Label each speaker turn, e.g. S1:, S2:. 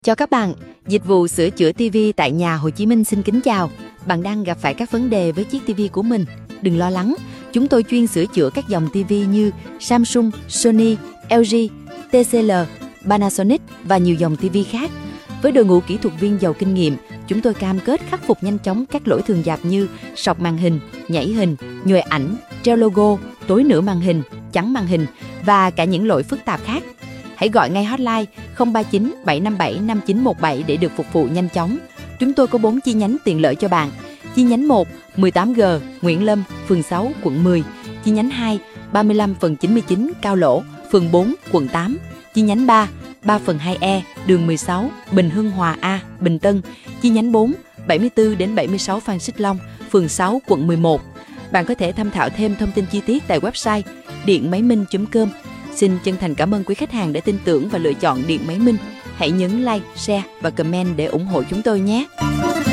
S1: Chào các bạn, dịch vụ sửa chữa TV tại nhà Hồ Chí Minh xin kính chào. Bạn đang gặp phải các vấn đề với chiếc TV của mình? Đừng lo lắng, chúng tôi chuyên sửa chữa các dòng TV như Samsung, Sony, LG, TCL, Panasonic và nhiều dòng TV khác. Với đội ngũ kỹ thuật viên giàu kinh nghiệm, chúng tôi cam kết khắc phục nhanh chóng các lỗi thường gặp như sọc màn hình, nhảy hình, nhòe ảnh, treo logo, tối nửa màn hình, chắn màn hình và cả những lỗi phức tạp khác. Hãy gọi ngay hotline 039 757 5917 để được phục vụ nhanh chóng. Chúng tôi có 4 chi nhánh tiện lợi cho bạn. Chi nhánh 1, 18G, Nguyễn Lâm, phường 6, quận 10. Chi nhánh 2, 35/99 Cao Lỗ, phường 4, quận 8. Chi nhánh 3, 3/2E, đường 16, Bình Hưng Hòa A, Bình Tân. Chi nhánh 4, 74-76 Phan Xích Long, phường 6, quận 11. Bạn có thể tham khảo thêm thông tin chi tiết tại website dienmáyminh.com. Xin chân thành cảm ơn quý khách hàng đã tin tưởng và lựa chọn Điện Máy Minh. Hãy nhấn like, share và comment để ủng hộ chúng tôi nhé.